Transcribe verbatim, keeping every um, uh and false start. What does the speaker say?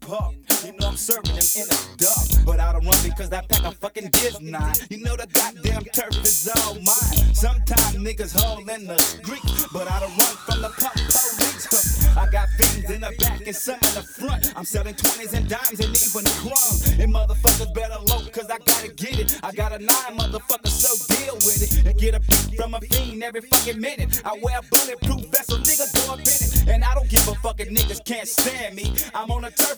puff. You know I'm serving them in the dark, but I don't run because that pack of fucking gives nine. You know the goddamn turf is all mine. Sometimes niggas hole in the street, but I don't run from the pump police. I got fiends in the back and some in the front. I'm selling twenties and dimes and even crumbs. And motherfuckers better low cause I gotta get it. I got a nine motherfucker, so deal with it. And get a beat from a fiend every fucking minute. I wear a bulletproof vest, so nigga go up in it. And I don't give a fuck if niggas can't stand me. I'm on a turf